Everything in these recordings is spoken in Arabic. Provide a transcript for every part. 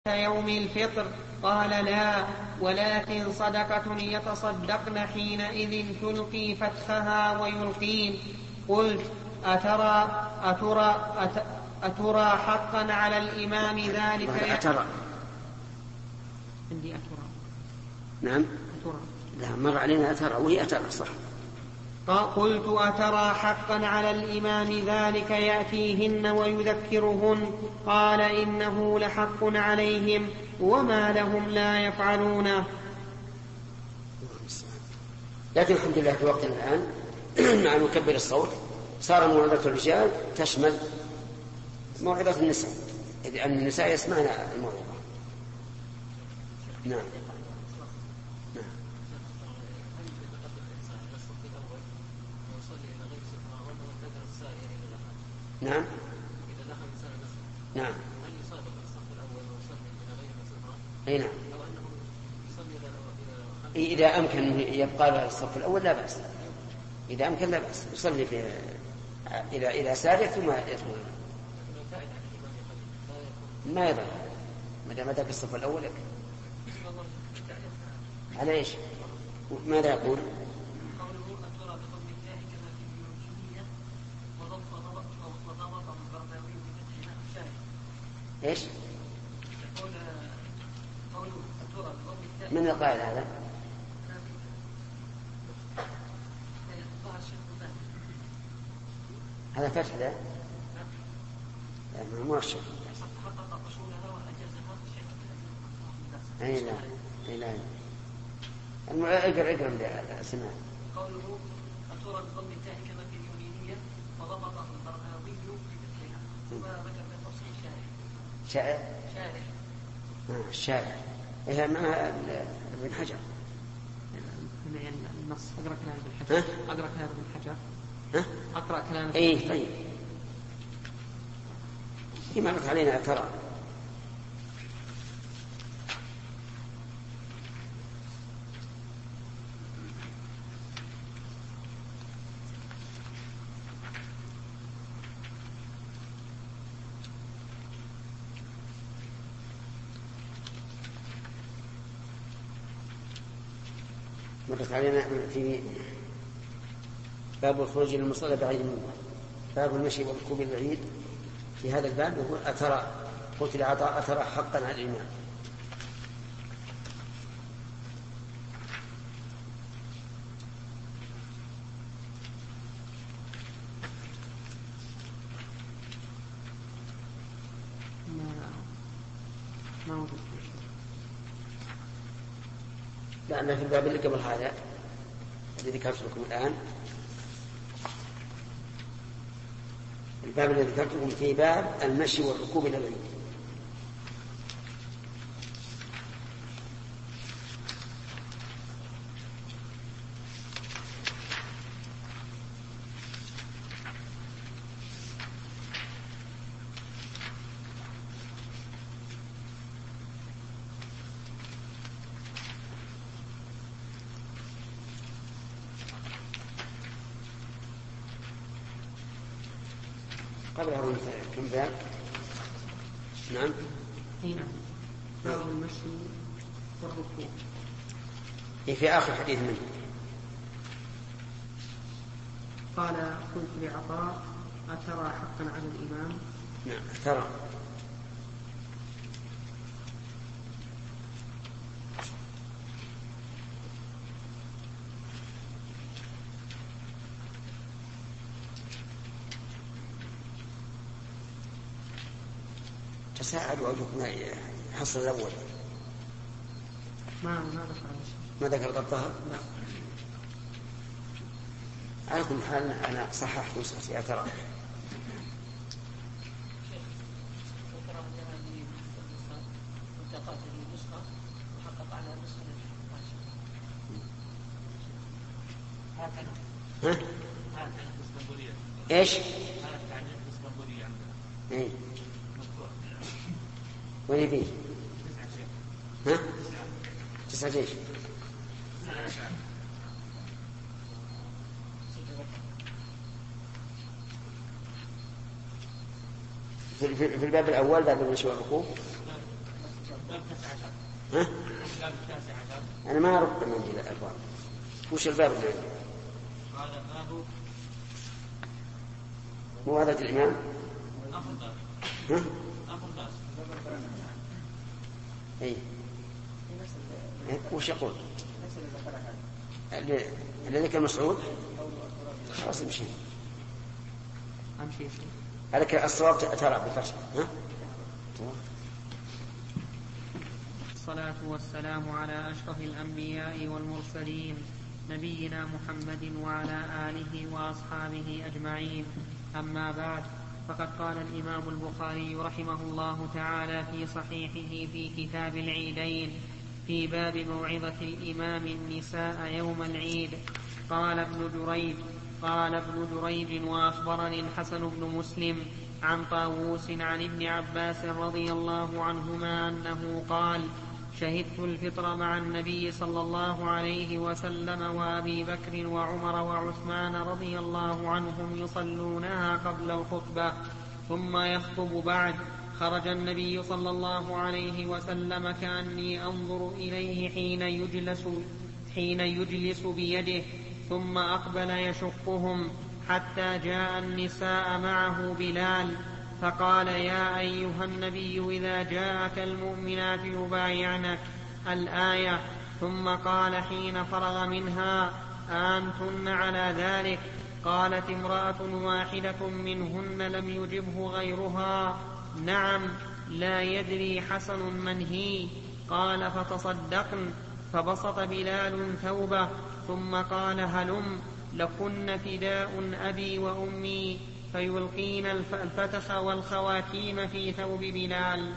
يوم الفطر؟ قال لا، ولكن صدقة يتصدقن حينئذ تلقي فتخها ويلقين. قلت أترى حقا على الإمام ذلك؟ أترى عندي أترى. نعم أترى. لا، مر علينا أترى وهي أترى صح. قلت أترى حقا على الإمام ذلك يأتيهن ويذكرهن؟ قال إنه لحق عليهم وما لهم لا يفعلونه. لكن الحمد لله في وقتنا الآن مع مكبر الصوت صار موعظة الرجال تشمل موعظة النساء، إذ أن النساء يسمعن الموعظة. نعم. نعم. نعم. أي نعم. إذا أمكن يبقى له الصف الأول لا بأس، إذا أمكن لا بأس يصلي إلى سارية ثم يدخل، ما يضر ما دام ذاك الصف الأول يكفي. على إيش؟ ماذا يقول؟ إيش؟ من القائل هذا؟ هذا فتح ذا؟ لا، مو الشيخ. أي لا، أي لا. اقرأ سمع. قوله أترى بضم التاء كما في اليمينية وضبط البرهاوي بفتحها ثم ذكر في التفصيل شاعر. الشارع. إيه مع ابن حجر. النص أقرأ كلام ابن حجر. أقرأ كلام ابن حجر. أقرأ كلام ابن حجر. إيه طيب. هي مرت علينا ترى. مرت علينا في باب الخروج إلى المصلى بعيد منه، باب المشي والركوب البعيد. في هذا الباب يقول أترى، قلت لعطاء أترى حقا على الإمام. ما وجد. لأن في الباب اللي قبل هذا الذي ذكرت لكم الآن، الباب الذي ذكرت لكم في باب المشي والركوب إلى العيد. قبل كم باب؟ نعم. باب المشي والركوب. في آخر حديث منه. قال قلت لعطاء أترى حقا على الإمام؟ نعم ترى. تساعدوا أوجكم حصل الأول. ما ذكر ضبطها؟ لا. على كل حال أنا صححت نسختي أترى. ها؟ إيش؟ إيه؟ وين فيه؟ ها؟ 9 جيش. في الباب الأول باب المشي والركوب ها؟ أنا ما أعرف من جل الأبواب. وش الباب اللي عندي؟ هذا باب موعظة الإمام. ها؟ أي. وش يقول؟ الذي كان مسعود. خلاص امشي. عليك الصواب ترى بالفتح. ها؟ الصلاة والسلام على أشرف الأنبياء والمرسلين نبينا محمد وعلى آله وأصحابه أجمعين. أما بعد، فقد قال الإمام البخاري رحمه الله تعالى في صحيحه في كتاب العيدين في باب موعظة الإمام النساء يوم العيد. قال ابن جريج وأخبرني الحسن بن مسلم عن طاووس عن ابن عباس رضي الله عنهما أنه قال: شهدت الفطر مع النبي صلى الله عليه وسلم وأبي بكر وعمر وعثمان رضي الله عنهم يصلونها قبل الخطبة ثم يخطب بعد. خرج النبي صلى الله عليه وسلم كأني أنظر إليه حين يجلس بيده، ثم أقبل يشقهم حتى جاء النساء معه بلال، فقال: يا أيها النبي إذا جاءك المؤمنات يبايعنك الآية. ثم قال حين فرغ منها: أنتن على ذلك؟ قالت امرأة واحدة منهن لم يجبه غيرها: نعم، لا يدري حسن من هي. قال: فتصدقن. فبسط بلال ثوبه ثم قال: هلم لكن فداء أبي وأمي، فيلقين الفتخ والخواتيم في ثوب بلال.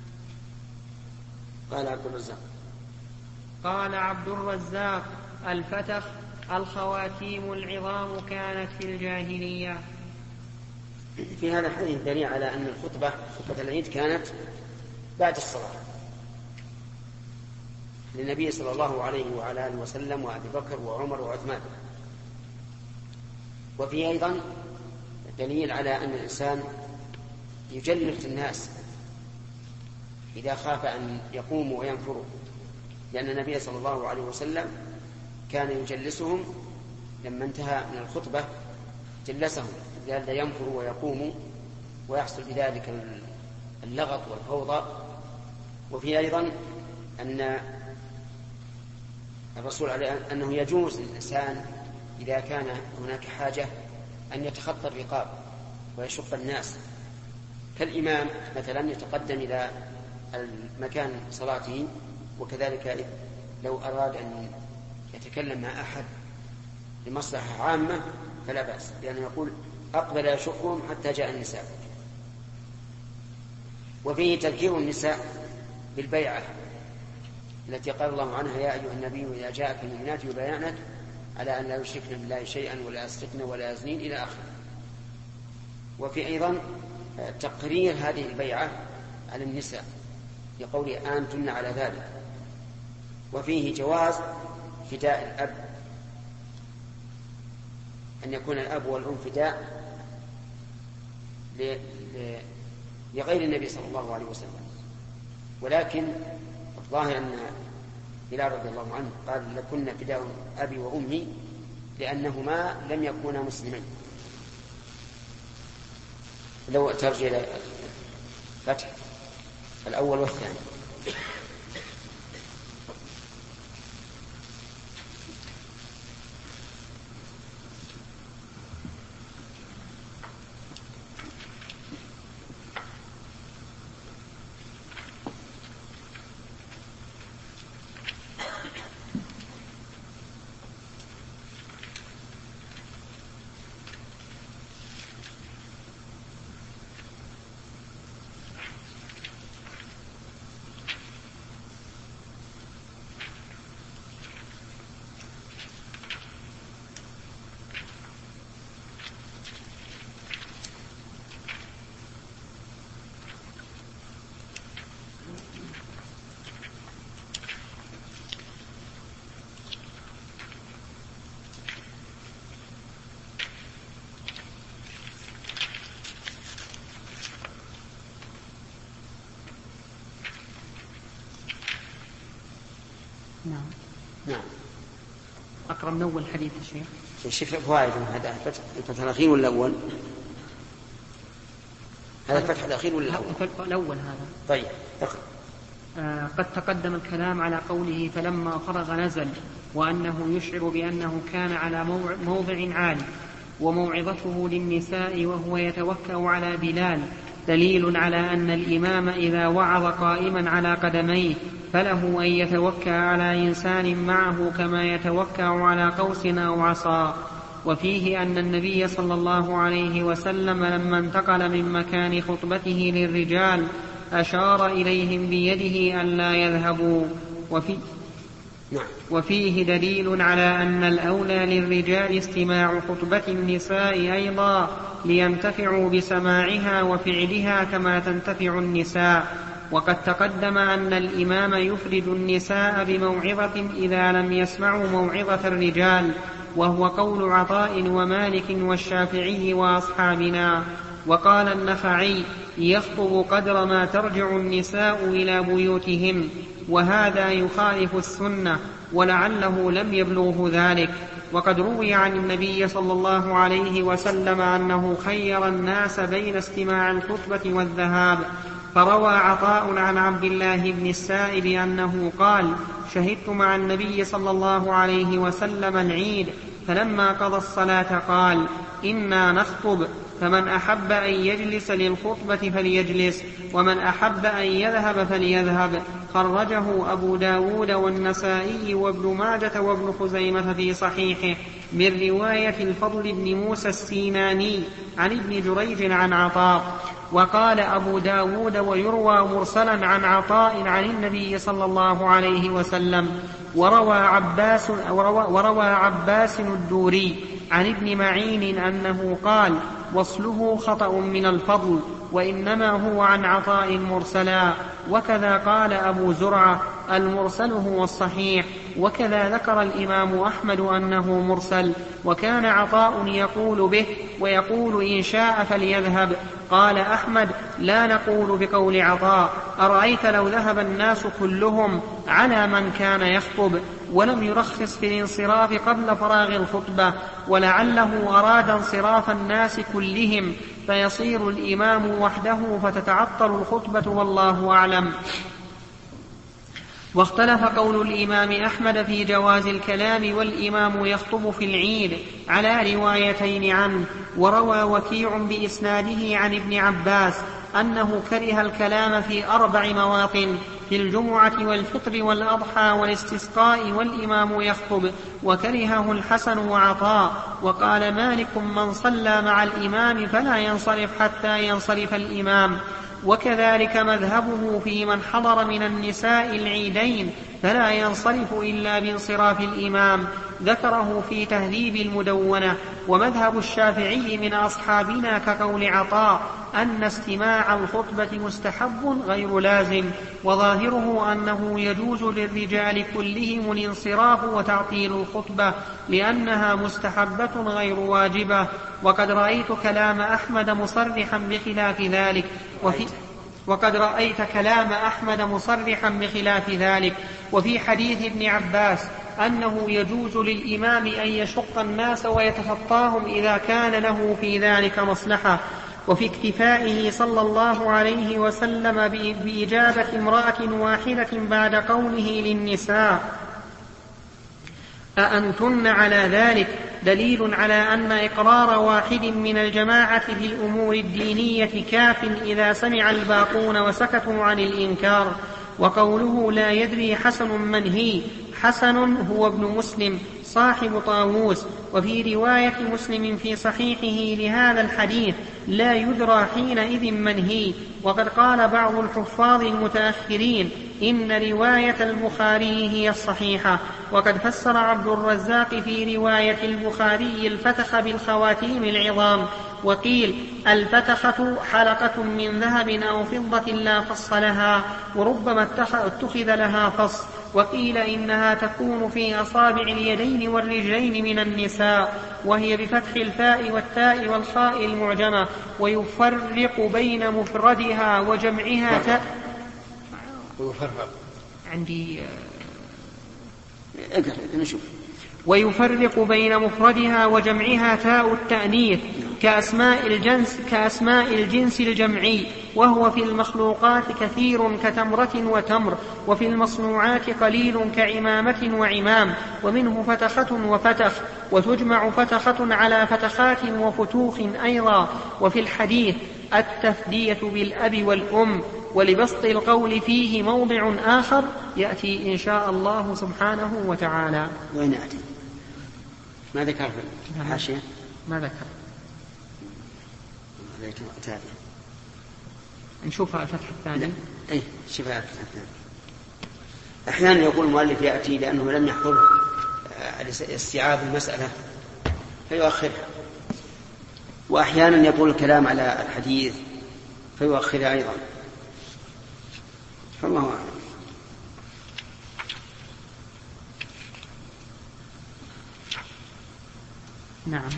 قال عبد الرزاق: الفتخ الخواتيم العظام كانت في الجاهلية. في هذا الحديث دليل على أن خطبة العيد كانت بعد الصلاة للنبي صلى الله عليه وعلى آله وسلم وأبي بكر وعمر وعثمان. وفي أيضا دليل على أن الإنسان يجلس الناس إذا خاف أن يقوموا وينفروا، لأن النبي صلى الله عليه وسلم كان يجلسهم لما انتهى من الخطبة، جلسهم لئلا ينفروا ويقوموا ويحصل بذلك اللغط والفوضى. وفي أيضا أن الرسول عليه أنه يجوز للإنسان إذا كان هناك حاجة أن يتخطى الرقاب ويشق الناس، كالإمام مثلا يتقدم إلى المكان صلاته، وكذلك لو أراد أن يتكلم مع أحد لمصلحة عامة فلا بأس، لأنه يقول: أقبل يشقهم حتى جاء النساء. وفيه تذكير النساء بالبيعة التي قال الله عنها: يا أيها النبي إذا جاءك المؤمنات يبايعنك على أن لا يشركن بالله شيئا ولا يسرقن ولا يزنين إلى آخره. وفي أيضا تقرير هذه البيعة على النساء لقوله: أنتن على ذلك. وفيه جواز فداء الأب، أن يكون الأب والأم فداء لغير النبي صلى الله عليه وسلم. ولكن الظاهر أن بلال رضي الله عنه قال: لكن فداء أبي وأمي، لأنهما لم يكونا مسلمين. لو ترجع إلى فتح الأول والثاني. نعم. أقرأ من أول حديث الشيخ. الشيخ فوائد هذا الفتح الأخير ولا الأول؟ هذا الفتح الأخير ولا الأول؟ الأول هذا. طيب. قد تقدم الكلام على قوله فلما فرغ نزل، وأنه يشعر بأنه كان على موضع عالي، وموعظته للنساء وهو يتوكأ على بلال دليل على أن الإمام إذا وعظ قائما على قدميه فله أن يتوكأ على إنسان معه كما يتوكأ على قوس أو عصا. وفيه أن النبي صلى الله عليه وسلم لما انتقل من مكان خطبته للرجال أشار إليهم بيده أن لا يذهبوا. وفيه دليل على أن الأولى للرجال استماع خطبة النساء أيضا لينتفعوا بسماعها وفعلها كما تنتفع النساء. وقد تقدم أن الإمام يفرد النساء بموعظة إذا لم يسمعوا موعظة الرجال، وهو قول عطاء ومالك والشافعي وأصحابنا. وقال النخعي يخطب قدر ما ترجع النساء إلى بيوتهم، وهذا يخالف السنة ولعله لم يبلغه ذلك. وقد روي عن النبي صلى الله عليه وسلم أنه خير الناس بين استماع الخطبة والذهاب، فروى عطاء عن عبد الله بن السائب أنه قال شهدت مع النبي صلى الله عليه وسلم العيد، فلما قضى الصلاة قال إنا نخطب، فمن أحب أن يجلس للخطبة فليجلس، ومن أحب أن يذهب فليذهب. خرجه أبو داود والنسائي وابن ماجة وابن خزيمة في صحيحه من رواية الفضل بن موسى السيناني عن ابن جريج عن عطاء. وقال أبو داود ويروى مرسلا عن عطاء عن النبي صلى الله عليه وسلم. وروى عباس الدوري عن ابن معين أنه قال وصله خطأ من الفضل، وإنما هو عن عطاء مرسلا. وكذا قال أبو زرعة المرسل هو الصحيح. وكذا ذكر الإمام أحمد أنه مرسل، وكان عطاء يقول به ويقول إن شاء فليذهب. قال أحمد لا نقول بقول عطاء، أرأيت لو ذهب الناس كلهم على من كان يخطب، ولم يرخص في الانصراف قبل فراغ الخطبة، ولعله أراد انصراف الناس كلهم فيصير الإمام وحده فتتعطل الخطبة والله أعلم. واختلف قول الإمام أحمد في جواز الكلام والإمام يخطب في العيد على روايتين عنه. وروى وكيع بإسناده عن ابن عباس أنه كره الكلام في 4 مواطن: في الجمعة والفطر والأضحى والاستسقاء والإمام يخطب، وكرهه الحسن وعطاء. وقال مالك من صلى مع الإمام فلا ينصرف حتى ينصرف الإمام. وكذلك مذهبه في من حضر من النساء العيدين فلا ينصرف إلا بانصراف الإمام، ذكره في تهذيب المدونة. ومذهب الشافعي من أصحابنا كقول عطاء أن استماع الخطبة مستحب غير لازم، وظاهره أنه يجوز للرجال كلهم الانصراف وتعطيل الخطبة لأنها مستحبة غير واجبة. وقد رأيت كلام أحمد مصرحا بخلاف ذلك وفي حديث ابن عباس أنه يجوز للإمام أن يشق الناس ويتخطاهم إذا كان له في ذلك مصلحة. وفي اكتفائه صلى الله عليه وسلم بإجابة امرأة واحدة بعد قوله للنساء أأنتن على ذلك دليل على أن إقرار واحد من الجماعة في الأمور الدينية كاف إذا سمع الباقون وسكتوا عن الإنكار. وقوله لا يدري حسن من هي، حسن هو ابن مسلم صاحب طاووس. وفي رواية مسلم في صحيحه لهذا الحديث لا يدرى حينئذ من هي. وقد قال بعض الحفاظ المتأخرين إن رواية البخاري هي الصحيحة. وقد فسر عبد الرزاق في رواية البخاري الفتخ بالخواتيم العظام، وقيل الفتخة حلقة من ذهب أو فضة لا فص لها، وربما اتخذ لها فص. وقيل إنها تكون في أصابع اليدين والرجلين من النساء، وهي بفتح الفاء والتاء والخاء المعجمة، ويفرق بين مفردها وجمعها ويفرق عندي اقرأ نشوف. ويفرق بين مفردها وجمعها تاء التأنيث كأسماء الجنس الجمعي، وهو في المخلوقات كثير كتمرة وتمر، وفي المصنوعات قليل كعمامة وعمام، ومنه فتخة وفتخ، وتجمع فتخة على فتخات وفتوخ أيضا. وفي الحديث التفدية بالأب والأم. ولبسط القول فيه موضع آخر يأتي إن شاء الله سبحانه وتعالى. وين يأتي؟ ما ذكر في الحاشية؟ ما ذكر. نشوفها الفتح الثاني. أي شوفها الفتح الثاني. أحيانا يقول المؤلف يأتي لأنه لم يحضره استيعاب المسألة فيؤخرها، وأحيانا يقول الكلام على الحديث فيؤخرها أيضا، فالله أعلم. نعم.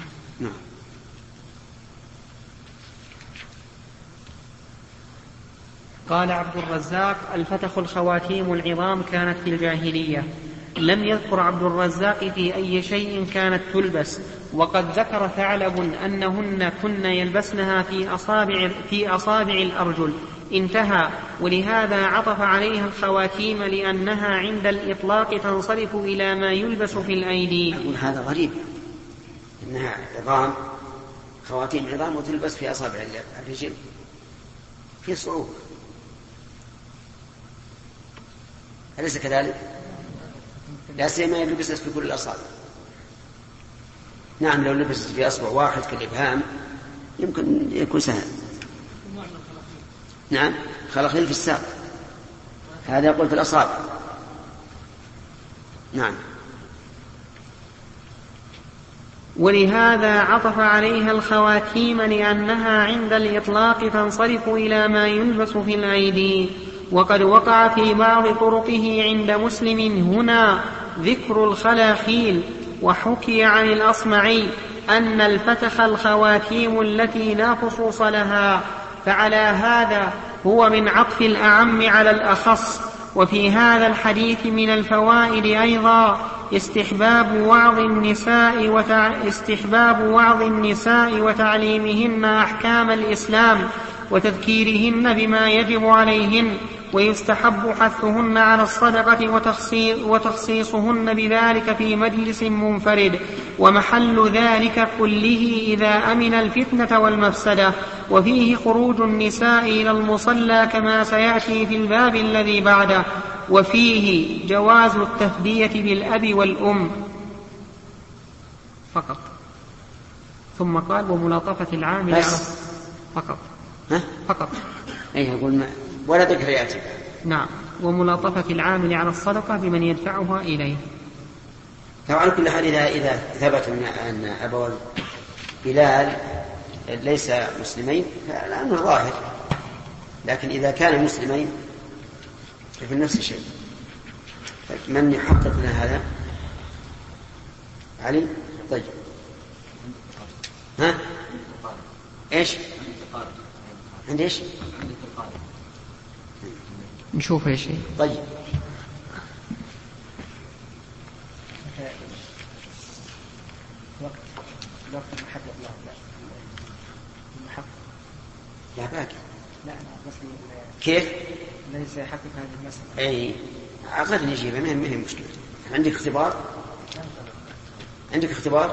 قال عبد الرزاق: الفتخ الخواتيم العظام كانت في الجاهلية. لم يذكر عبد الرزاق في أي شيء كانت تلبس، وقد ذكر ثعلب أنهن كن يلبسنها في أصابع الأرجل. انتهى. ولهذا عطف عليها الخواتيم لأنها عند الإطلاق تنصرف إلى ما يلبس في الأيدي. أقول هذا غريب، إنها عظام، خواتيم عظام وتلبس في أصابع الرجل، في صعوبة، أليس كذلك؟ لا سيما يلبس في كل الأصابع. نعم لو لبست في أصبع واحد كالإبهام يمكن يكون سهل. نعم خلخيل في الساق، هذا يقول في الأصابع. نعم. ولهذا عطف عليها الخواتيم لأنها عند الإطلاق تنصرف إلى ما يلبس في الأيدي. وقد وقع في بعض طرقه عند مسلم هنا ذكر الخلاخيل. وحكي عن الأصمعي أن الفتخ الخواتيم التي لا خصوص لها، فعلى هذا هو من عطف الأعم على الأخص. وفي هذا الحديث من الفوائد أيضا استحباب وعظ النساء وتعليمهن أحكام الإسلام وتذكيرهن بما يجب عليهن، ويستحب حثهن على الصدقة وتخصيصهن بذلك في مجلس منفرد، ومحل ذلك كله إذا أمن الفتنة والمفسدة. وفيه خروج النساء إلى المصلى كما سيأتي في الباب الذي بعده. وفيه جواز التفدية بالأب والأم فقط. ثم قال: وملاطفة العامل على فقط. أي يقول ولا ذكر يأتي. نعم. وملاطفة العامل على الصدقة بمن يدفعها إليه. طبعا كل حال إذا ثبت أن أبو بلال ليس مسلمين فالأمر ظاهر، لكن إذا كان مسلمين ففي نفس الشيء. من يحقق لنا هذا؟ علي. طيب ها ايش عند ايش نشوف ايش. طيب وقت محدد له لا باقي. لا بس كيف ليس يحقق هذه المسألة. اي عقد نجيبها، ما هي مشكلة. عندك اختبار؟ عندك اختبار؟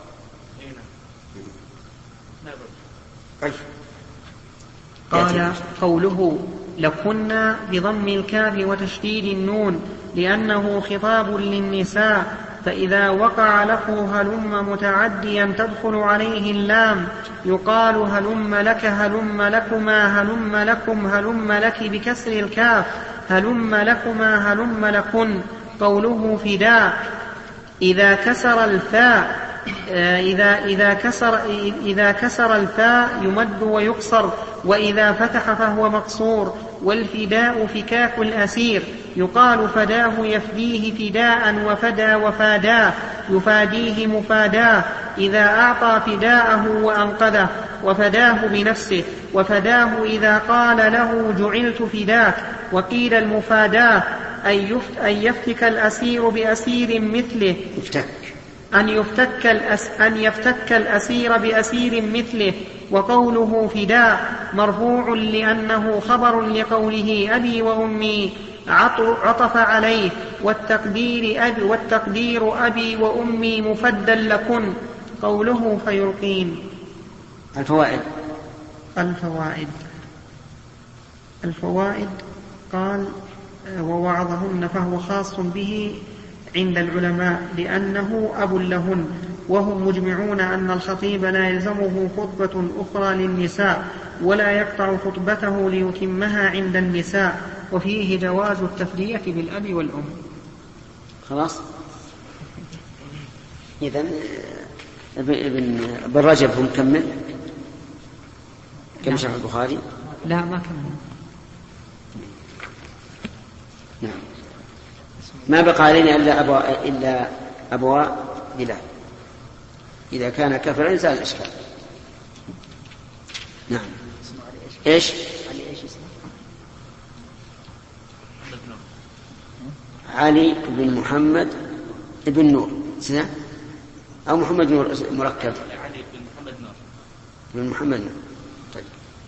قال: قوله لكنا بضم الكاف وتشديد النون لأنه خطاب للنساء، فإذا وقع له هلم متعديا تدخل عليه اللام يقال هلم لك، هلم لكما، هلم لكم، هلم لك بكسر الكاف، هلم لكما، هلم لكن. قوله فداء إذا كسر الفاء إذا كسر الفاء يمد ويقصر، وإذا فتح فهو مقصور. والفداء فكاك الأسير، يقال فداه يفديه فداء، وفدى وفاداه يفاديه مفاداه. إذا أعطى فداءه وأنقذه، وفداه بنفسه. وفداه إذا قال له جعلت فداك. وقيل المفاداه أن يفتك الأسير بأسير مثله أن يفتك الأسير بأسير مثله. وقوله فداء مرفوع لأنه خبر لقوله أبي وأمي عطف عليه، والتقدير أبي وأمي مفدا لكن. قوله فيلقين. الفوائد قال ووعظهن فهو خاص به عند العلماء لأنه أب لهن، وهم مجمعون أن الخطيب لا يلزمه خطبة أخرى للنساء ولا يقطع خطبته ليتمها عند النساء، وفيه جواز التفدية بالأب والأم. خلاص. إذن ابن رجب هم كمل كم شرح البخاري؟ لا ما كمل. نعم. ما بقى علينا إلا أبواء بلال إذا كان كفرا زال الإشكال. نعم. إيش؟ علي بن محمد بن نور أو محمد نور مركب. علي بن محمد نور. بن محمد نور. طيب.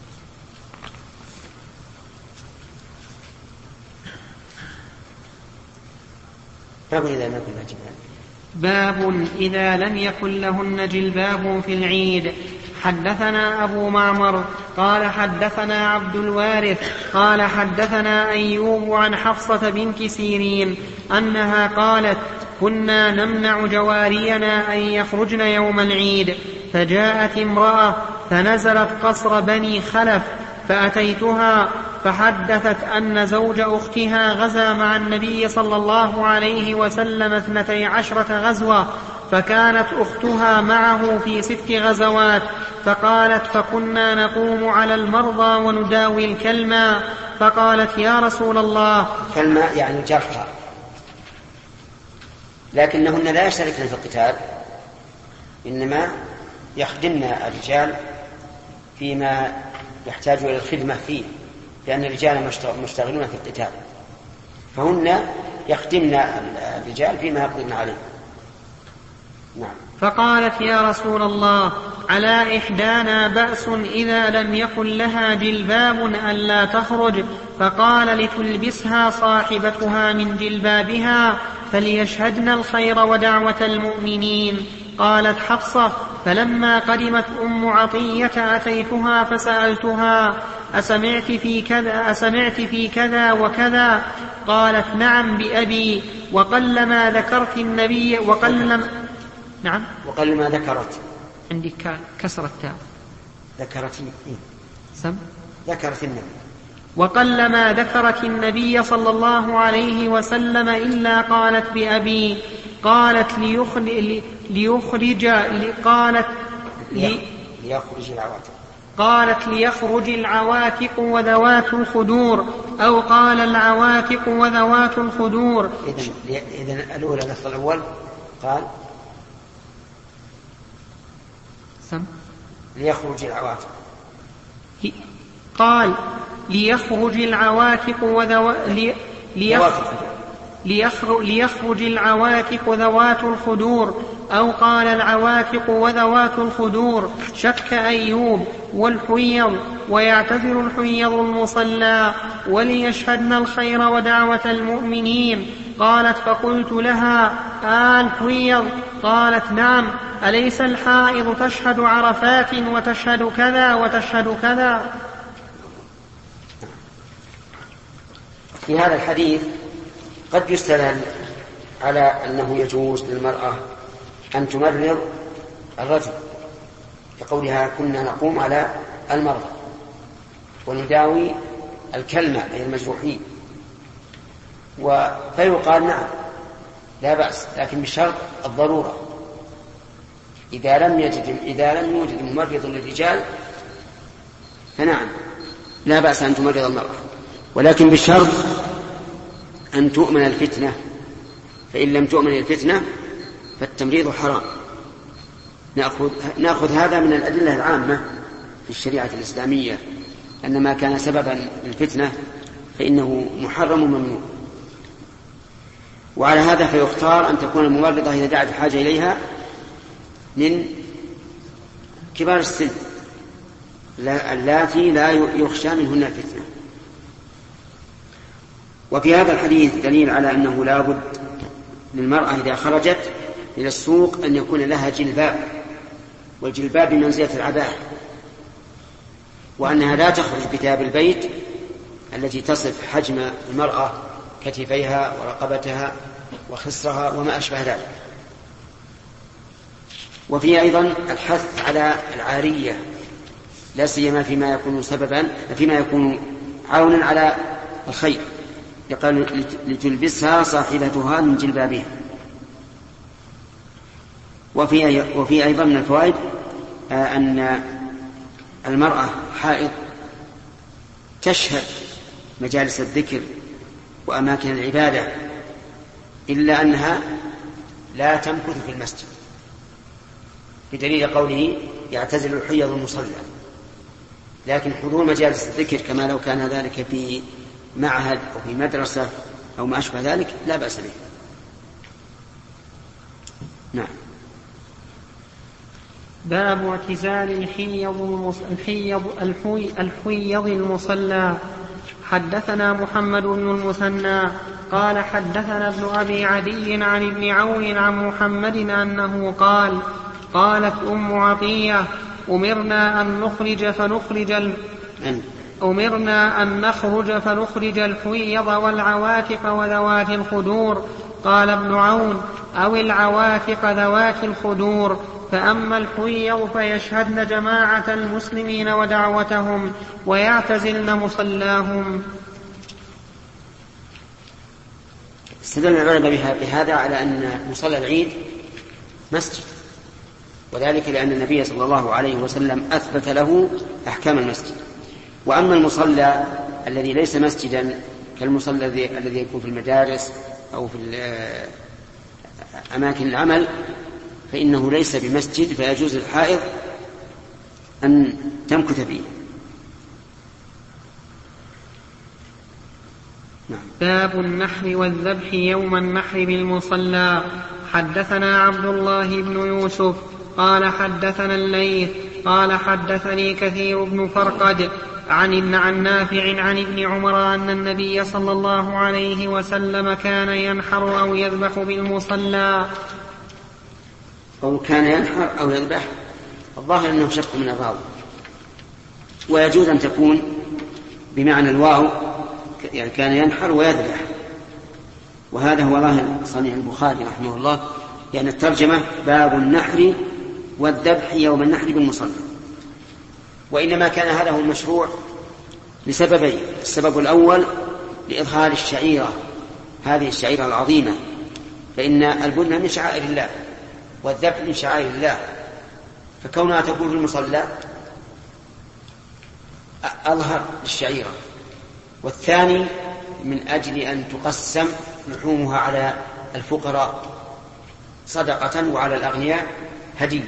باب إذا لم يكن لهن جلباب في العيد. حدثنا أبو معمر قال حدثنا عبد الوارث قال حدثنا أيوب عن حفصة بنت سيرين أنها قالت كنا نمنع جوارينا أن يخرجن يوم العيد، فجاءت امرأة فنزلت قصر بني خلف فأتيتها فحدثت أن زوج أختها غزا مع النبي صلى الله عليه وسلم 12 غزوة، فكانت أختها معه في 6 غزوات، فقالت فكنا نقوم على المرضى ونداوي الكلمة، فقالت يا رسول الله. كلمة يعني جرحى، لكنهن لا يشتركن في القتال، إنما يخدمن الرجال فيما يحتاج إلى الخدمة فيه، لأن الرجال مشتغلون في القتال، فهن يخدمن الرجال فيما يقدرن عليه. نعم. فقالت يا رسول الله على إحدانا بأس إذا لم يكن لها جلباب ألا تخرج؟ فقال لتلبسها صاحبتها من جلبابها فليشهدن الخير ودعوة المؤمنين. قالت حفصة فلما قدمت أم عطية أتيتها فسألتها أسمعت في كذا وكذا؟ قالت نعم بأبي. وقلما ذكرت النبي نعم. وقلما ذكرت عندي كسر التاء. ذكرت النبي. وقلما ذكرت النبي صلى الله عليه وسلم إلا قالت بأبي. قالت ليخرج العواتق وذوات الخدور، أو قال العواتق وذوات الخدور. إذن الأولى لفظ الأول ليخرج العواتق، قال ليخرج العواتق ليخرج العواتق ذوات الخدور، أو قال العواتق وذوات الخدور. شك أيوب والحيض، ويعتذر الحيض المصلى، وليشهدن الخير ودعوة المؤمنين. قالت فقلت لها الحيض؟ قالت نعم. أليس الحائض تشهد عرفات وتشهد كذا وتشهد كذا؟ في هذا الحديث قد يستدل على أنه يجوز للمرأة أن تمرض الرجل، كقولها كنا نقوم على المرضى ونداوي الكلمة أي المجروحين، فيقال نعم لا بأس، لكن بشرط الضرورة. إذا لم يوجد ممرض للرجال فنعم لا بأس أن تمرض المرأة، ولكن بشرط أن تؤمن الفتنة، فإن لم تؤمن الفتنة فالتمريض حرام. نأخذ هذا من الأدلة العامة في الشريعة الإسلامية، أن ما كان سببا للفتنة فإنه محرم وممنوع. وعلى هذا فيختار أن تكون الممرضة إذا دعت الحاجة إليها من كبار السن اللاتي لا يخشى منهن الفتنة. وفي هذا الحديث دليل على أنه لا بد للمرأة إذا خرجت إلى السوق أن يكون لها جلباب، والجلباب بمنزلة العباءة، وأنها لا تخرج بثياب البيت التي تصف حجم المرأة كتفيها ورقبتها وخصرها وما أشبه ذلك. وفيه أيضا الحث على العارية، لا سيما فيما يكون عونا على الخير، يقال لتلبسها صاحبتها من جلبابها. وفي أيضا من الفوائد أن المرأة حائض تشهد مجالس الذكر وأماكن العبادة، إلا أنها لا تمكث في المسجد، بدليل قوله يعتزل الحيض المصلى. لكن حضور مجالس الذكر كما لو كان ذلك في معهد أو في مدرسة أو ما أشبه ذلك لا بأس به. نعم. باب اعتزال الحيض المصلى. حدثنا محمد بن المثنى قال حدثنا ابن أبي عدي عن ابن عون عن محمد أنه قال قالت أم عطية أمرنا أن نخرج فنخرج الحيض والعواتق وذوات الخدور. قال ابن عون أو العواتق ذوات الخدور، فأما الحيض فيشهدن جماعة المسلمين ودعوتهم ويعتزلن مصلاهم. استدل العلماء بهذا على أن مصلى العيد مسجد، وذلك لأن النبي صلى الله عليه وسلم أثبت له أحكام المسجد. وأما المصلى الذي ليس مسجدا كالمصلى الذي يكون في المدارس أو في أماكن العمل فإنه ليس بمسجد، فيجوز للحائض أن تمكث فيه. باب النحر والذبح يوم النحر بالمصلى. حدثنا عبد الله بن يوسف قال حدثنا الليث قال حدثني كثير بن فرقد عن نافع عن ابن عمر أن النبي صلى الله عليه وسلم كان ينحر أو يذبح بالمصلى. أو كان ينحر أو يذبح، الظاهر أنه شق من الراوي، ويجوز أن تكون بمعنى الواو، يعني كان ينحر ويذبح. وهذا هو ظاهر صنيع البخاري رحمه الله، يعني الترجمة باب النحر والذبح يوم النحر بالمصلى. وإنما كان هذا هو المشروع لسببين: السبب الأول لإظهار الشعيرة، هذه الشعيرة العظيمة، فإن البنة من شعائر الله والذبح من شعائر الله، فكونها تكون في المصلى أظهر الشعيرة. والثاني من أجل أن تقسم لحومها على الفقراء صدقة وعلى الأغنياء هدية.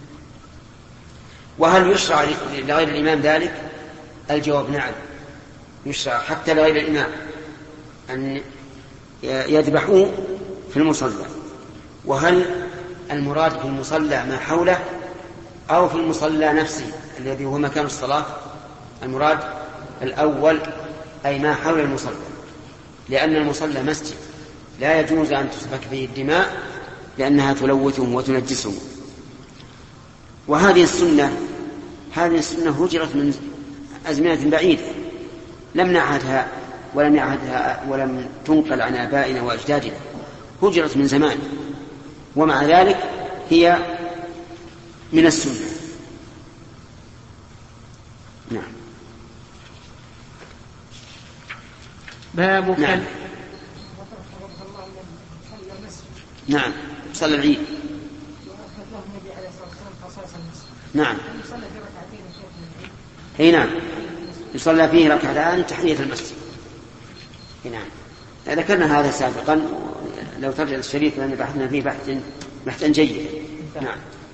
وهل يشرع لغير الإمام ذلك؟ الجواب نعم، يشرع حتى لغير الإمام أن يذبحوا في المصلى. وهل المراد في المصلى ما حوله أو في المصلى نفسه الذي هو مكان الصلاة؟ المراد الأول، أي ما حول المصلى، لأن المصلى مسجد لا يجوز أن تسفك فيه الدماء لأنها تلوثه وتنجسه. وهذه السنة هجرت من أزمنة بعيدة، لم نعهدها ولم تنقل عن آبائنا وأجدادنا، هجرت من زمان، ومع ذلك هي من السنة. نعم. باب نعم. نعم، صلى العيد. نعم. اي نعم، يصلى فيه ركعتان تحية المسجد. نعم، ذكرنا هذا سابقا، لو ترجع الشريف لأن بحثنا فيه بحثا جيدا. نعم.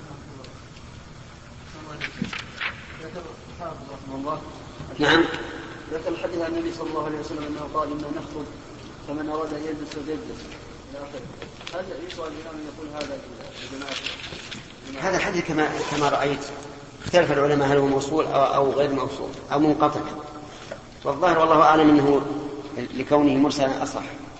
نعم. ذكر الحديث عن النبي صلى الله عليه وسلم أنه قال: إنا نخطب فمن أراد أن يجلس فليجلس، هل يسوى الإمام أن يقول هذا لجماعة؟ هذا الحديث كما رأيت اختلف العلماء هل هو موصول أو غير موصول أو منقطع، والظاهر والله أعلم أنه لكونه مرسلا أصح.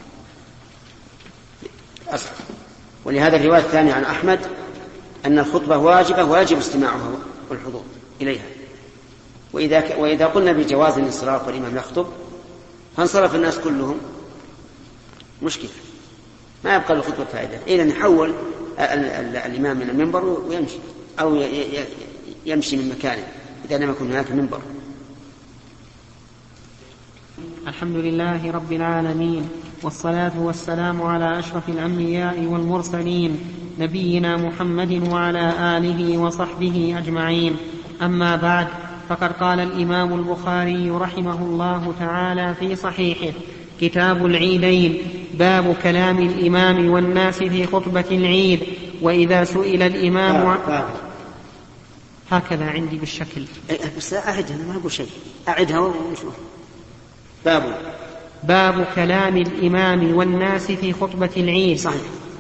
ولهذا الرواية الثانية عن أحمد أن الخطبة واجبة ويجب استماعها والحضور إليها. وإذا قلنا بجواز الانصراف والإمام يخطب فانصرف الناس كلهم مشكلة، ما يبقى الخطبة فائدة. إذا نحول الإمام من المنبر ويمشي أو يمشي من مكانه إذا لم يكن هناك منبر. الحمد لله رب العالمين، والصلاة والسلام على أشرف الأنبياء والمرسلين نبينا محمد وعلى آله وصحبه أجمعين. أما بعد، فقد قال الإمام البخاري رحمه الله تعالى في صحيحه: كتاب العيدين، باب كلام الإمام والناس في خطبة العيد. وإذا سئل الإمام هكذا عندي بالشكل، بس أعدها، ما أقول شيء، أعدها ونشوف. باب كلام الإمام والناس في خطبة العيد. صحيح.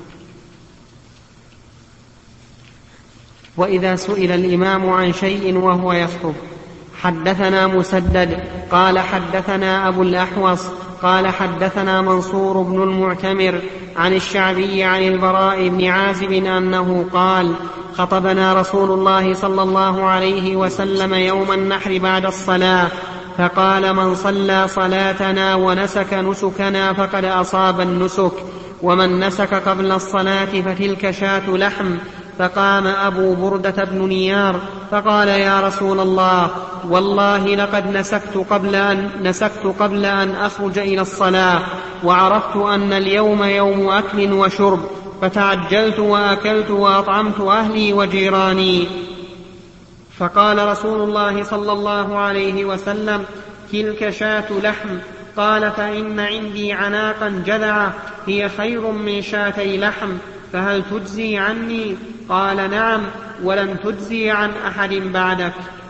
وإذا سئل الإمام عن شيء وهو يخطب. حدثنا مسدد قال حدثنا أبو الأحوص قال حدثنا منصور بن المعتمر عن الشعبي عن البراء بن عازب أنه قال: خطبنا رسول الله صلى الله عليه وسلم يوم النحر بعد الصلاة، فقال: من صلى صلاتنا ونسك نسكنا فقد أصاب النسك، ومن نسك قبل الصلاة فتلك شاة لحم. فقام أبو بردة بن نيار فقال: يا رسول الله، والله لقد نسكت قبل أن أخرج إلى الصلاة، وعرفت أن اليوم يوم أكل وشرب، فتعجلت وأكلت وأطعمت أهلي وجيراني. فقال رسول الله صلى الله عليه وسلم: تلك شاة لحم. قال: فإن عندي عناقا جذعة هي خير من شاتي لحم، فهل تجزي عني؟ قال: نعم، ولن تجزي عن أحد بعدك.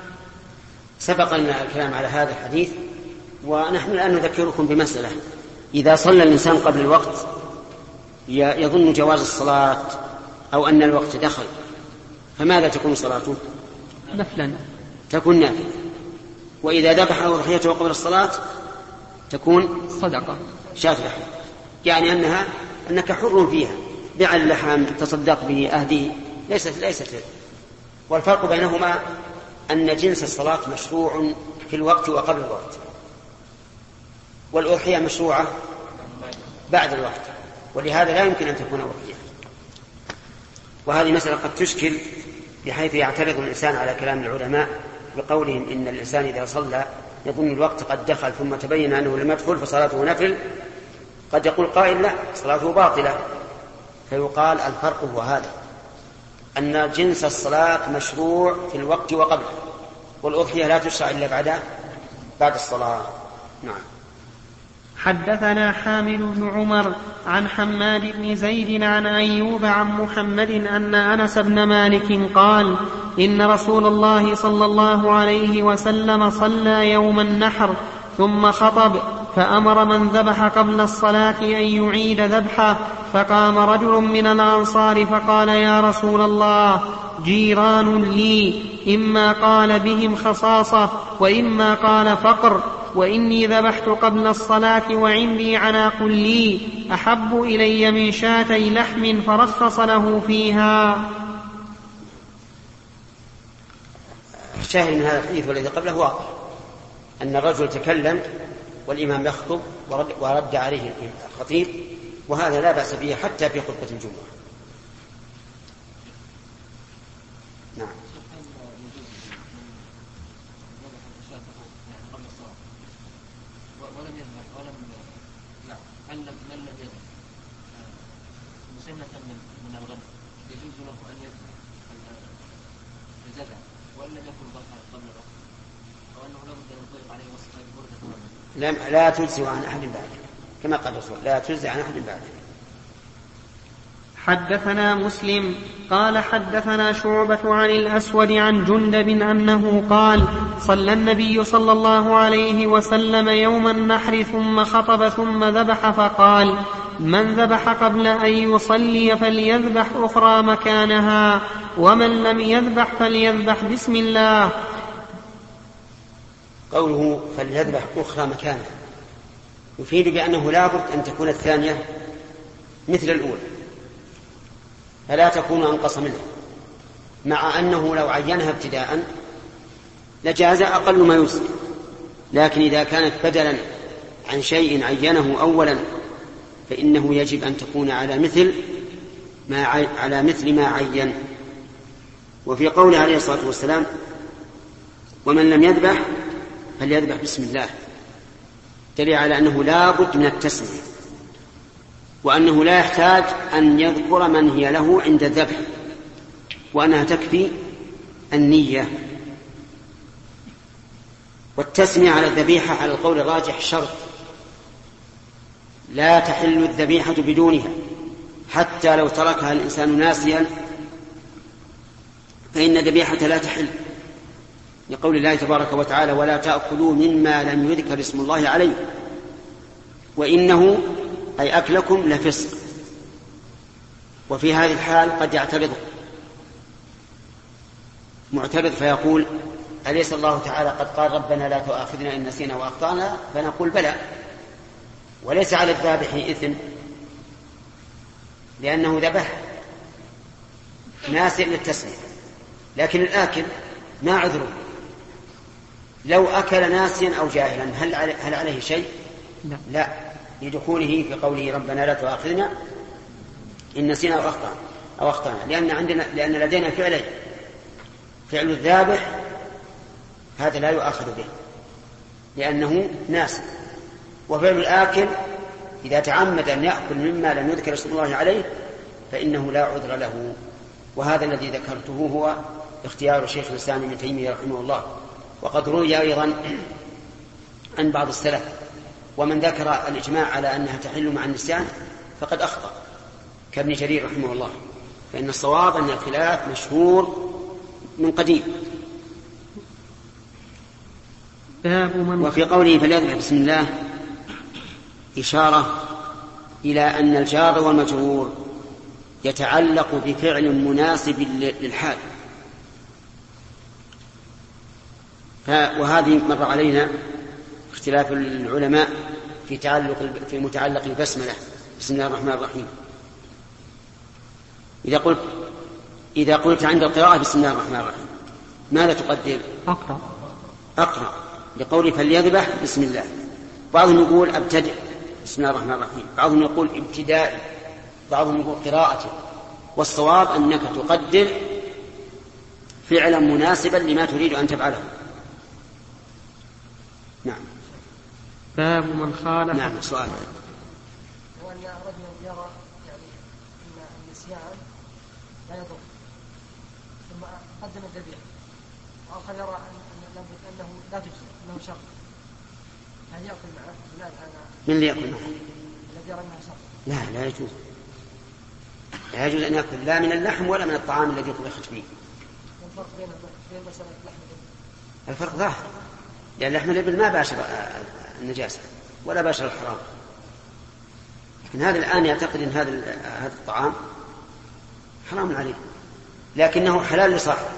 سبق لنا الكلام على هذا الحديث، ونحن الآن نذكركم بمسألة: إذا صلى الإنسان قبل الوقت يظن جواز الصلاة أو أن الوقت دخل، فماذا تكون صلاته؟ نفلا، تكون نافلة. وإذا ذبح أضحيته قبل الصلاة تكون صدقة، شاة لحم، يعني أنك حر فيها، بيع اللحم، تصدق به، أهديه، ليست. والفرق بينهما أن جنس الصلاة مشروع في الوقت وقبل الوقت، والأضحية مشروعة بعد الوقت، ولهذا لا يمكن أن تكون أضحية. وهذه مسألة قد تشكل، بحيث يعترض الإنسان على كلام العلماء بقولهم إن الإنسان إذا صلى يظن الوقت قد دخل ثم تبين أنه لم يدخل فصلاته نفل. قد يقول قائل: لا، صلاته باطلة. فيقال الفرق هو هذا، أن جنس الصلاة مشروع في الوقت وقبله، والأضحية لا تشرع إلا بعد الصلاة. نعم. حدثنا حامد بن عمر عن حماد بن زيد عن أيوب عن محمد أن أنس بن مالك قال: إن رسول الله صلى الله عليه وسلم صلى يوم النحر ثم خطب، فأمر من ذبح قبل الصلاة أن يعيد ذبحه. فقام رجل من الأنصار فقال: يا رسول الله، جيران لي، إما قال بهم خصاصة وإما قال فقر، وإني ذبحت قبل الصلاة وعندي عناق لي أحب إلي من شاتي لحم، فرخص له فيها. الشاهد من هذا الحديث والذي قبله واضح، أن الرجل تكلم والإمام يخطب ورد عليه الخطيب، وهذا لا بأس به حتى في خطبة الجمعة. نعم. من الغنم يجوز له أن يذبح الجذع وإن لم يكن ضحى قبل الوقت، أو أنه لا بد أن يطلق عليه وصفة بردة لا تجزي عن أحد بعده، كما قال الرسول: لا تجزي عن أحد بعده. حدثنا مسلم قال حدثنا شعبة عن الأسود عن جندب أنه قال: صلى النبي صلى الله عليه وسلم يوم النحر ثم خطب ثم ذبح، فقال: من ذبح قبل أن يصلي فليذبح أخرى مكانها، ومن لم يذبح فليذبح بسم الله. قوله فليذبح أخرى مكانها يفيد بأنه لا بد أن تكون الثانية مثل الأولى فلا تكون أنقص منها، مع أنه لو عينها ابتداء لجاز أقل ما يجزي، لكن إذا كانت بدلا عن شيء عينه أولا فإنه يجب أن تكون على مثل ما عين. وفي قوله عليه الصلاة والسلام ومن لم يذبح فليذبح بسم الله دليل على أنه لا بد من التسمية، وأنه لا يحتاج أن يذكر من هي له عند الذبح، وأنها تكفي النية. والتسمية على الذبيحة على القول الراجح شرط، لا تحل الذبيحة بدونها، حتى لو تركها الإنسان ناسيا فإن الذبيحة لا تحل، لقول الله تبارك وتعالى ولا تأكلوا مما لم يذكر اسم الله عليه وإنه أي أكلكم لفسق. وفي هذه الحال قد يعترض معترض فيقول أليس الله تعالى قد قال ربنا لا تؤاخذنا إن نسينا وأخطأنا؟ فنقول بلى، وليس على الذابح إثم لأنه ذبح ناسٍ للتسمية، لكن الآكل ما عذره، لو أكل ناسيا أو جاهلا هل عليه شيء؟ لا، لدخوله في قوله ربنا لا تؤاخذنا إن نسينا أو أخطأنا، لأن لدينا فعلين، فعل الذابح هذا لا يؤاخذ به لأنه ناس، وفعل الآكل إذا تعمد أن يأكل مما لم يذكر اسم الله عليه فإنه لا عذر له. وهذا الذي ذكرته هو اختيار شيخ الإسلام ابن تيمية رحمه الله. وقد روي أيضا عن بعض السلف، ومن ذكر الإجماع على أنها تحل مع النسيان فقد أخطأ كابن جرير رحمه الله، فإن الصواب أن الخلاف مشهور من قديم. وفي قوله فليذبح بسم الله إشارة إلى أن الجار والمجرور يتعلق بفعل مناسب للحال، وهذه مر علينا اختلاف العلماء في متعلق البسملة بسم الله الرحمن الرحيم. إذا قلت عند القراءة بسم الله الرحمن الرحيم ماذا تقدر؟ أقرأ لقول فليذبح بسم الله. بعضهم يقول أبتدئ بسم الله الرحمن الرحيم، بعضهم يقول ابتدائي، بعضهم يقول قراءته، والصواب أنك تقدر فعلا مناسبا لما تريد أن تفعله. نعم. باب من خالف. نعم سؤال. هو أن رجل يرى يعني أن النسيان لا يضر ثم قدم الذبيحة، وآخر يرى أنه لا تجزي أنه شر، هل يأكل معه؟ من اللي يأكل معه؟ الذي يرى أنه شر. لا يجوز، لا يجوز أن يأكل لا من اللحم ولا من الطعام الذي طبخت فيه. الفرق بين مسألة اللحم والإبل؟ الفرق ظاهر، لأن لحم الإبل ما باشر النجاسة ولا باشر الحرام، لكن هذا الآن يعتقد أن هذا الطعام حرام عليه، لكنه حلال لصاحبه،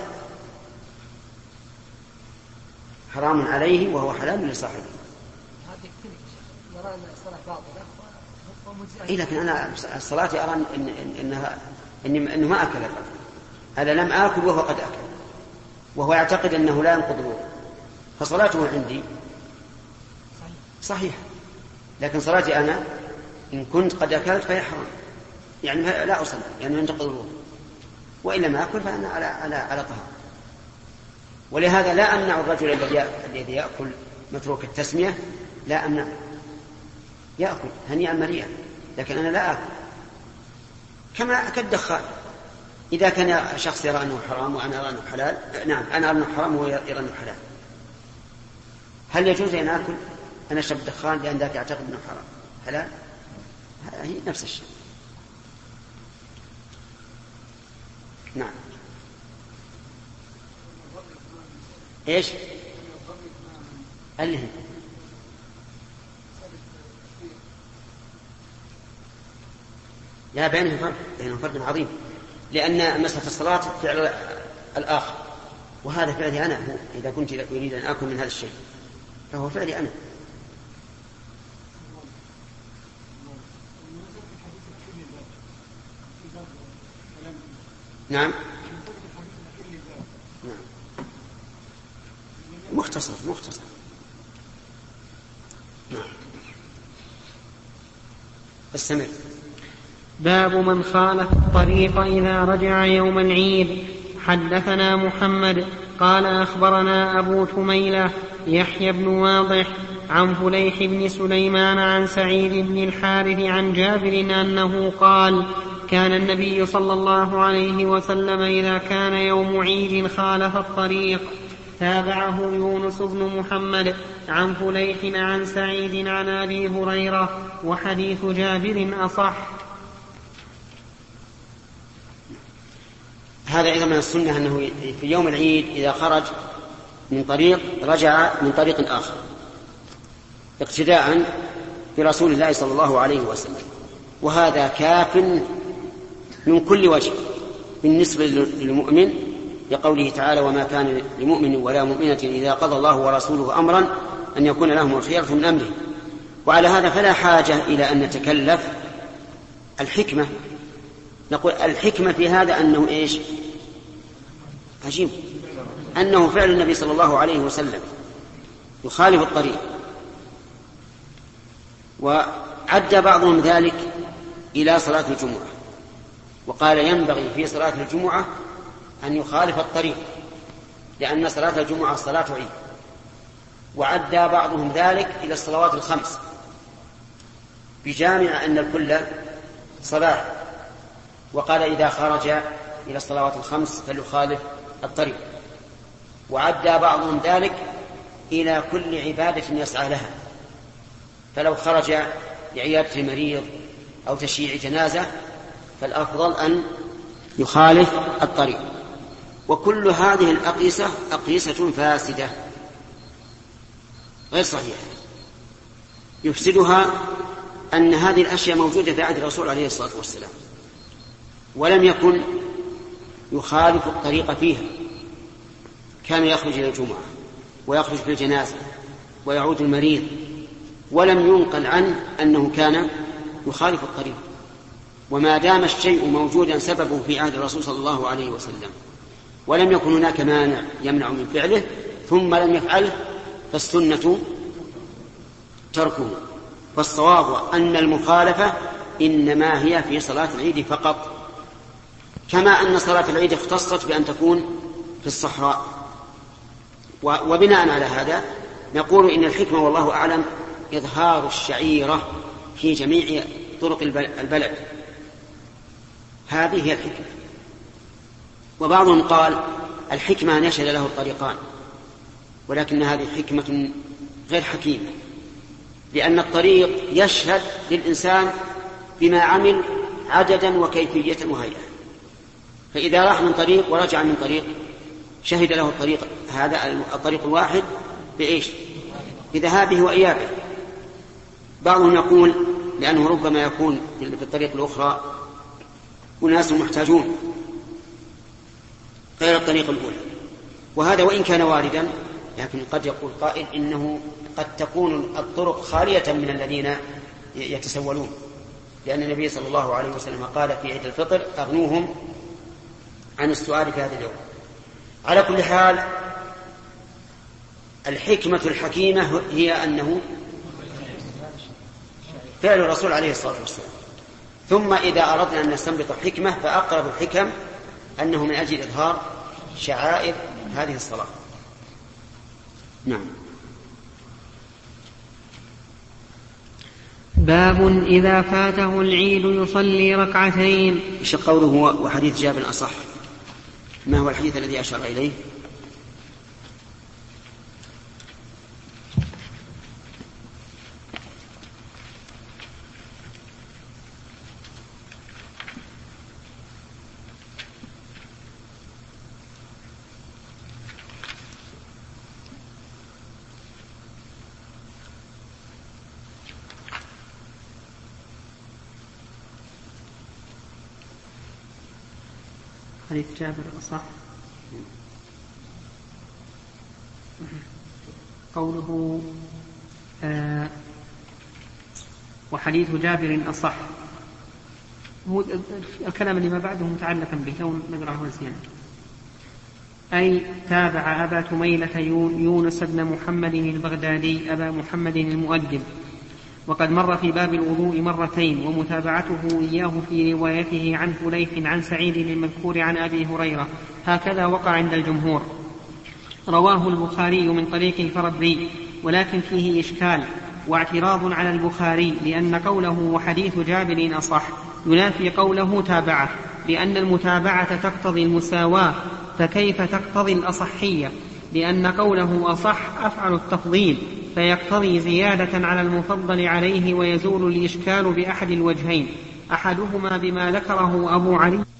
حرام عليه وهو حلال لصاحبه. هذا يكفيك يرى أن الصلاة باطلة إيه، لكن أنا الصلاة أرى إنه ما أكل الرجل، أنا لم آكل وهو قد أكل، وهو يعتقد أنه لا ينقض الوضوء، فصلاته عندي صحيح، لكن صلاتي أنا إن كنت قد أكلت فهي حرام، يعني لا أصلي يعني ينتقض الوضوء، وإلا ما أكل فأنا على طهارة. ولهذا لا أمنع الرجل الذي يأكل متروك التسمية، لا أمنع يأكل هنيئا مريئا، لكن أنا لا أكل كما كالدخان. إذا كان شخص يرى أنه حرام وأنا أرى أنه حلال، نعم أنا أرى أنه حرام وهو يرى أنه حلال، هل يجوز أن أكل أنا أشرب دخان لأن ذاك يعتقد أنه حرام حلال؟ هي نفس الشيء. نعم. إيش؟ اللي لا، بينهم فرق عظيم، لأن مسألة الصلاة فعل الآخر، وهذا فعلي أنا. هو إذا كنت أريد أن آكل من هذا الشيء فهو فعلي أنا. نعم، مختصر. نعم. استمر. باب من خالف الطريق إذا رجع يوم العيد. حدثنا محمد قال أخبرنا أبو تميلة يحيى بن واضح عن فليح بن سليمان عن سعيد بن الحارث عن جابر أنه قال: كان النبي صلى الله عليه وسلم إذا كان يوم عيد خالف الطريق. تابعه يونس بن محمد عن فليح عن سعيد عن أبي هريرة، وحديث جابر أصح. هذا أيضا من السنة أنه في يوم العيد إذا خرج من طريق رجع من طريق آخر، اقتداء برسول الله صلى الله عليه وسلم، وهذا كاف من كل وجه بالنسبة للمؤمن، لقوله تعالى: وما كان لمؤمن ولا مؤمنة إذا قضى الله ورسوله أمرا أن يكون لهم الخيرة من أمره. وعلى هذا فلا حاجة إلى أن نتكلف الحكمة. نقول الحكمة في هذا أنه إيش؟ عجيب، أنه فعل النبي صلى الله عليه وسلم يخالف الطريق. وعد بعضهم ذلك إلى صلاة الجمعة، وقال ينبغي في صلاة الجمعة أن يخالف الطريق، لأن صلاة الجمعة صلاة عيد. وعد بعضهم ذلك إلى الصلوات الخمس، بجامع أن الكل صلاة، وقال إذا خرج إلى الصلوات الخمس فليخالف الطريق. وعد بعضهم ذلك إلى كل عبادة يسعى لها، فلو خرج لعيادة المريض أو تشييع جنازة فالأفضل أن يخالف الطريق. وكل هذه الأقيسة أقيسة فاسدة غير صحيحة، يفسدها أن هذه الأشياء موجودة في عهد الرسول عليه الصلاة والسلام، ولم يكن يخالف الطريق فيها. كان يخرج إلى الجمعة ويخرج في الجنازة ويعود المريض، ولم ينقل عنه أنه كان يخالف الطريق. وما دام الشيء موجودا سببه في عهد الرسول صلى الله عليه وسلم ولم يكن هناك مانع يمنع من فعله ثم لم يفعله فالسنة تركه. فالصواب أن المخالفة إنما هي في صلاة العيد فقط، كما أن صلاة العيد اختصت بأن تكون في الصحراء. وبناء على هذا نقول إن الحكمة والله أعلم إظهار الشعيرة في جميع طرق البلد، هذه هي الحكمة. وبعضهم قال الحكمة أن يشهد له الطريقان، ولكن هذه حكمة غير حكيمة، لأن الطريق يشهد للإنسان بما عمل عددا وكيفية وهيئة. فإذا راح من طريق ورجع من طريق شهد له الطريق، هذا الطريق الواحد بإيش؟ بذهابه وإيابه. بعضهم يقول لأنه ربما يكون في الطريق الأخرى وناس محتاجون غير الطريق الأولى، وهذا وإن كان واردا لكن قد يقول قائل إنه قد تكون الطرق خالية من الذين يتسولون، لأن النبي صلى الله عليه وسلم قال في عيد الفطر أغنوهم عن السؤال في هذا اليوم. على كل حال الحكمة الحكيمة هي أنه فعل الرسول عليه الصلاة والسلام. ثم إذا أردنا أن نستنبط الحكمة فأقرب الحكم أنه من أجل إظهار شعائر هذه الصلاة. نعم. باب إذا فاته العيد يصلي ركعتين. إيش قوله وحديث جابر أصح؟ ما هو الحديث الذي أشار إليه؟ حديث جابر أصح. قوله وحديث جابر أصح، هو الكلام اللي ما بعده متعلقا به، لو نقرأه زيادة. أي تابع أبا تميلة يونس بن محمد البغدادي أبا محمد المؤدب، وقد مر في باب الوضوء مرتين، ومتابعته إياه في روايته عن فليح عن سعيد المذكور عن أبي هريرة، هكذا وقع عند الجمهور. رواه البخاري من طريق الفربري، ولكن فيه إشكال واعتراض على البخاري، لأن قوله وحديث جابر أصح ينافي قوله تابعه، لأن المتابعة تقتضي المساواة، فكيف تقتضي الأصحية؟ لأن قوله أصح أفعل التفضيل، فيقتضي زيادة على المفضل عليه، ويزول الإشكال بأحد الوجهين، أحدهما بما ذكره أبو علي